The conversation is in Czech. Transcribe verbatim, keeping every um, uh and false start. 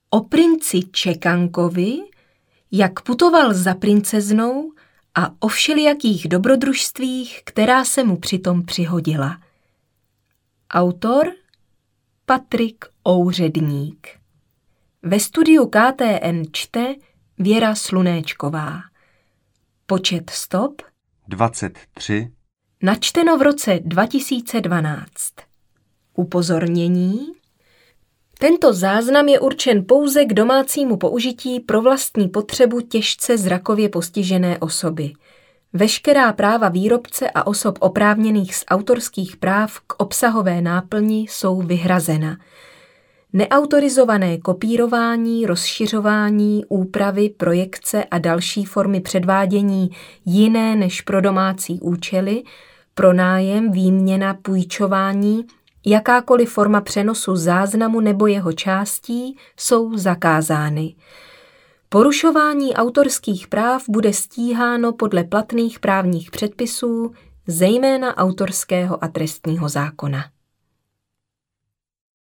o princi Čekankovi, jak putoval za princeznou a o všelijakých dobrodružstvích, která se mu přitom přihodila. Autor Patrik Ouředník. Ve studiu K T N čte Věra Slunéčková. Počet stop dvacet tři. Načteno v roce dva tisíce dvanáct. Upozornění. Tento záznam je určen pouze k domácímu použití pro vlastní potřebu těžce zrakově postižené osoby. Veškerá práva výrobce a osob oprávněných z autorských práv k obsahové náplni jsou vyhrazena. Neautorizované kopírování, rozšiřování, úpravy, projekce a další formy předvádění jiné než pro domácí účely, pronájem, výměna, půjčování, jakákoliv forma přenosu záznamu nebo jeho částí jsou zakázány. Porušování autorských práv bude stíháno podle platných právních předpisů, zejména autorského a trestního zákona.